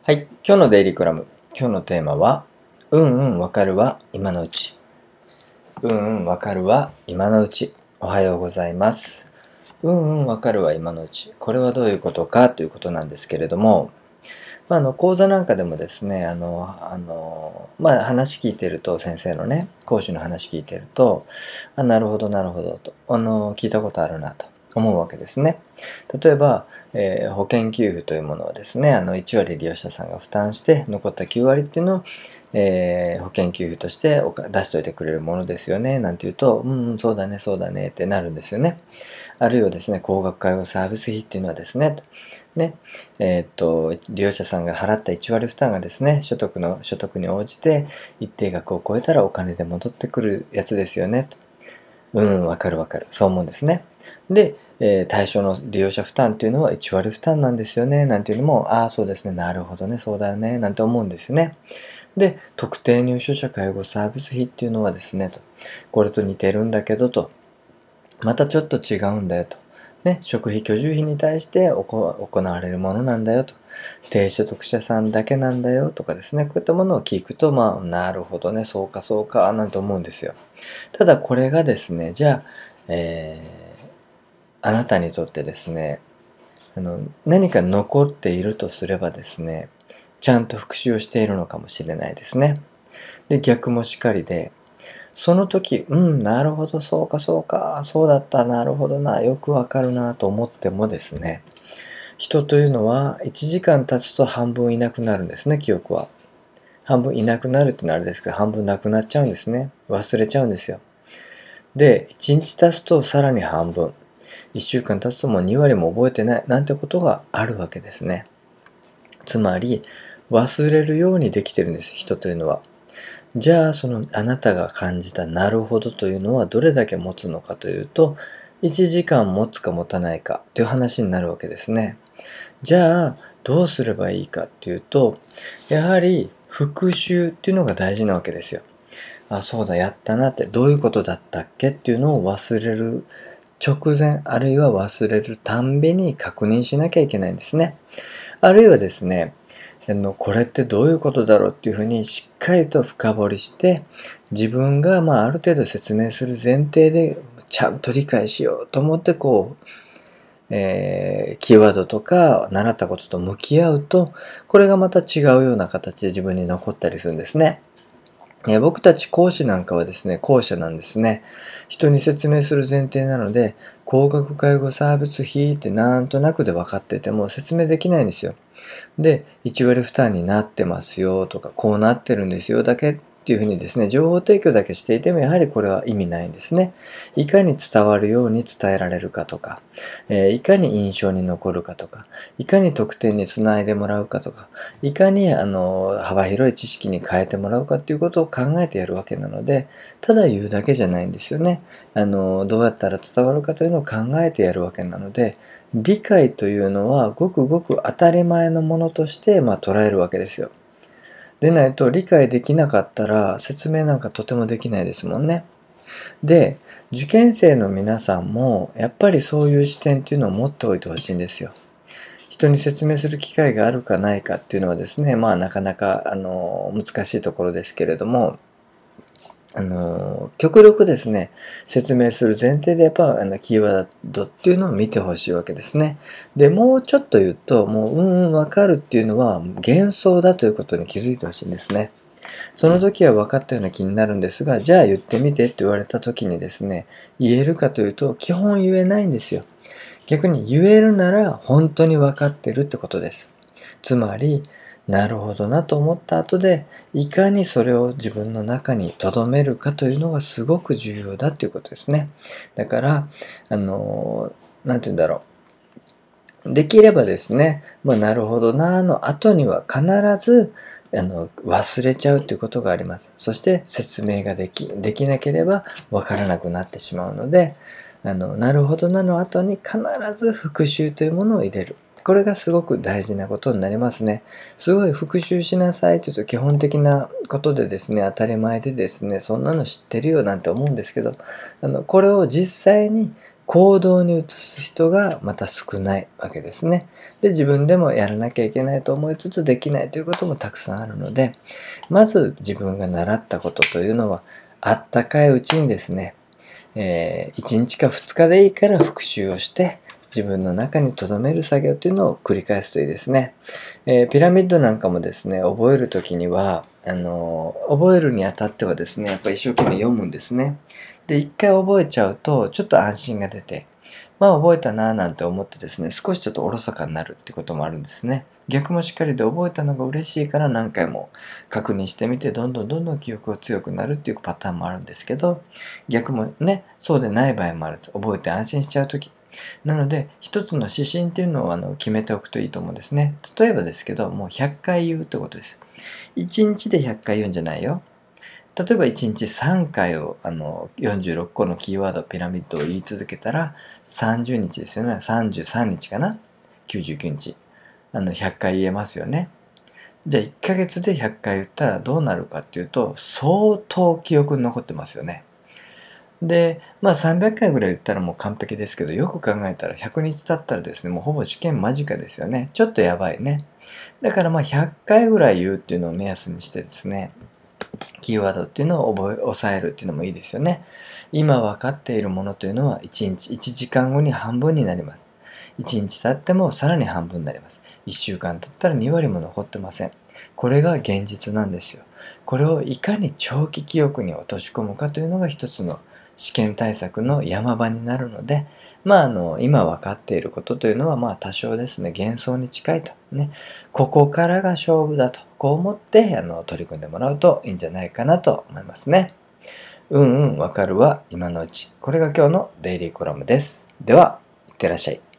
はい、今日のデイリーコラム。今日のテーマは、わかるわ、今のうち。わかるわ、今のうち。おはようございます。わかるわ、今のうち。これはどういうことかということなんですけれども、講座なんかでもですね、話聞いてると、先生のね、講師の話聞いてると、なるほど、なるほど、と、聞いたことあるなと思うわけですね。例えば、保険給付というものをですね、1割利用者さんが負担して、残った9割っていうのを、保険給付として出しといてくれるものですよね、なんて言うと、そうだね、そうだねってなるんですよね。あるいはですね、高額介護サービス費っていうのはですね、利用者さんが払った1割負担がですね、所得に応じて一定額を超えたらお金で戻ってくるやつですよね、と。わかるわかる。そう思うんですね。で、対象の利用者負担っていうのは1割負担なんですよね、なんていうのも、ああ、そうですね、なるほどね、そうだよね、なんて思うんですね。で、特定入所者介護サービス費っていうのはですね、と。これと似てるんだけど、と。またちょっと違うんだよと。ね、食費居住費に対して行われるものなんだよと。低所得者さんだけなんだよとかですね、こういったものを聞くと、なるほどね、そうかそうか、なんて思うんですよ。ただこれがですね、じゃあ、あなたにとってですね、何か残っているとすればですね、ちゃんと復習をしているのかもしれないですね。で、逆もしかりで、その時、なるほど、そうか、そうか、そうだった、なるほどな、よくわかるなと思ってもですね、人というのは1時間経つと半分いなくなるんですね、記憶は。半分いなくなるってのはあれですけど、半分なくなっちゃうんですね。忘れちゃうんですよ。で、1日経つとさらに半分。1週間経つともう2割も覚えてないなんてことがあるわけですね。つまり、忘れるようにできてるんです、人というのは。じゃあ、そのあなたが感じたなるほどというのはどれだけ持つのかというと、1時間持つか持たないかという話になるわけですね。じゃあ、どうすればいいかっていうと、やはり復習っていうのが大事なわけですよ。あ、そうだ、やったなって、どういうことだったっけっていうのを忘れる直前、あるいは忘れるたんびに確認しなきゃいけないんですね。あるいはですね、これってどういうことだろうっていうふうにしっかりと深掘りして、自分がある程度説明する前提でちゃんと理解しようと思ってキーワードとか習ったことと向き合うと、これがまた違うような形で自分に残ったりするんですね。僕たち講師なんかはですね、後者なんですね。人に説明する前提なので、高額介護サービス費ってなんとなくで分かってても説明できないんですよ。で、1割負担になってますよとか、こうなってるんですよだけっていうふうにですね、情報提供だけしていてもやはりこれは意味ないんですね。いかに伝わるように伝えられるかとか、いかに印象に残るかとか、いかに得点につないでもらうかとか、いかに幅広い知識に変えてもらうかっていうことを考えてやるわけなので、ただ言うだけじゃないんですよね。どうやったら伝わるかというのを考えてやるわけなので、理解というのはごくごく当たり前のものとして捉えるわけですよ。でないと理解できなかったら説明なんかとてもできないですもんね。で、受験生の皆さんもやっぱりそういう視点っていうのを持っておいてほしいんですよ。人に説明する機会があるかないかっていうのはですね、なかなか難しいところですけれども、極力ですね、説明する前提でやっぱキーワードっていうのを見てほしいわけですね。で、もうちょっと言うと、もう、わかるっていうのは幻想だということに気づいてほしいんですね。その時は分かったような気になるんですが、じゃあ言ってみてって言われた時にですね、言えるかというと、基本言えないんですよ。逆に言えるなら本当に分かってるってことです。つまり、なるほどなと思った後で、いかにそれを自分の中に留めるかというのがすごく重要だということですね。だから、なんて言うんだろう。できればですね、なるほどなの後には必ず、忘れちゃうということがあります。そして説明ができなければわからなくなってしまうので、なるほどなの後に必ず復習というものを入れる。これがすごく大事なことになりますね。すごい復習しなさいというと基本的なことでですね、当たり前でですね、そんなの知ってるよなんて思うんですけど、これを実際に行動に移す人がまた少ないわけですね。で、自分でもやらなきゃいけないと思いつつできないということもたくさんあるので、まず自分が習ったことというのは、あったかいうちにですね、1日か2日でいいから復習をして、自分の中に留める作業というのを繰り返すといいですね。ピラミッドなんかもですね、覚えるときには、覚えるにあたってはですね、やっぱり一生懸命読むんですね。で、一回覚えちゃうと、ちょっと安心が出て、まあ覚えたなぁなんて思ってですね、少しちょっとおろそかになるってこともあるんですね。逆もしっかりで覚えたのが嬉しいから何回も確認してみて、どんどん記憶が強くなるっていうパターンもあるんですけど、逆もね、そうでない場合もあるんです。覚えて安心しちゃうとき。なので、一つの指針っていうのを決めておくといいと思うんですね。例えばですけど、もう100回言うってことです。1日で100回言うんじゃないよ。例えば1日3回を46個のキーワードピラミッドを言い続けたら30日ですよね。33日かな、99日100回言えますよね。じゃあ1ヶ月で100回言ったらどうなるかっていうと、相当記憶に残ってますよね。で、まあ300回ぐらい言ったらもう完璧ですけど、よく考えたら100日経ったらですね、もうほぼ試験間近ですよね。ちょっとやばいね。だからまあ100回ぐらい言うっていうのを目安にしてですね、キーワードっていうのを抑えるっていうのもいいですよね。今分かっているものというのは1日1時間後に半分になります。1日経ってもさらに半分になります。1週間経ったら2割も残ってません。これが現実なんですよ。これをいかに長期記憶に落とし込むかというのが一つの試験対策の山場になるので、今分かっていることというのは多少ですね、幻想に近いとね、ここからが勝負だと、こう思って取り組んでもらうといいんじゃないかなと思いますね。わかるわ、今のうち。これが今日のデイリーコラムです。では、いってらっしゃい。